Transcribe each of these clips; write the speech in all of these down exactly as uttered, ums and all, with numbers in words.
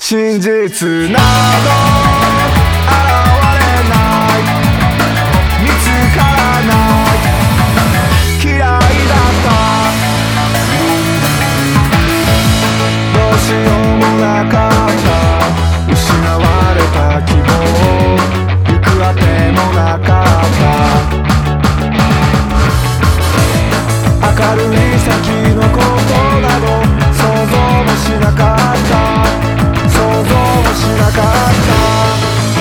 真実など現れない見つからない嫌いだったどうしようもなかった失われた希望行くあてもなかった明るい先のことなど想像もしなかった想像もしなかった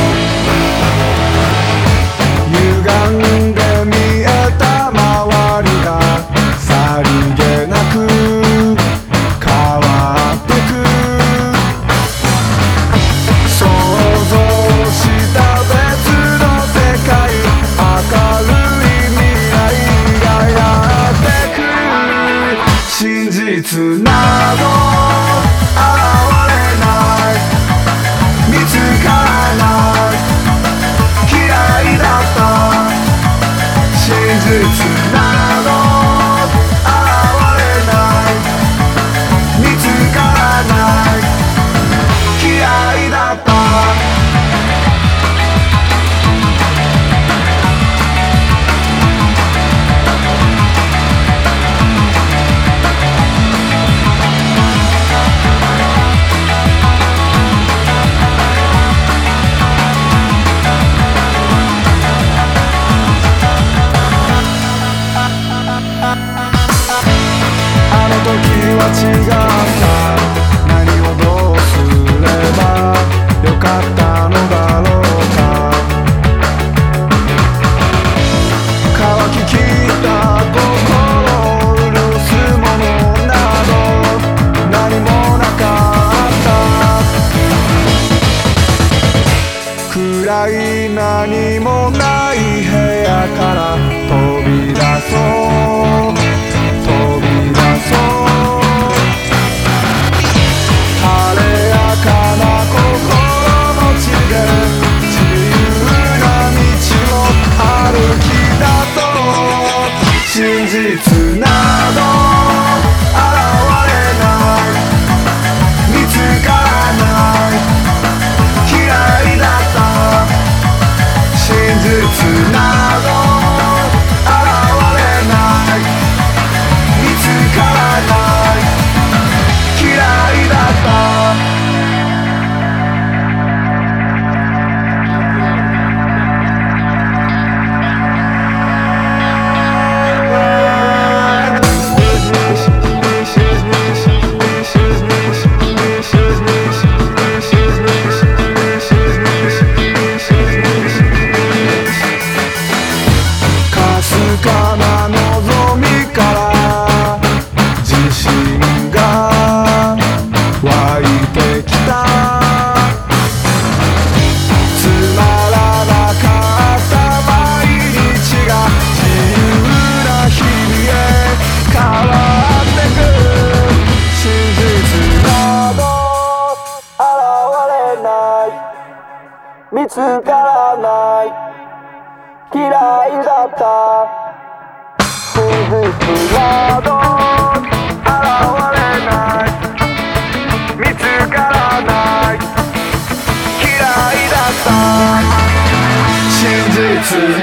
歪んで見えた周りがさりげなく変わってく想像した別の世界明るい未来がやってくる真実など真実など現れない見つからない嫌いだった時は違った何をどうすればよかったのだろうか乾ききった心を潤すものなど何もなかった暗い何もない部屋から飛び出そう飛び出そう真実など現れない見つからない嫌いだった真実など現れない見つからない嫌いだった見つからない嫌いだった真実など現れない見つからない嫌いだった真実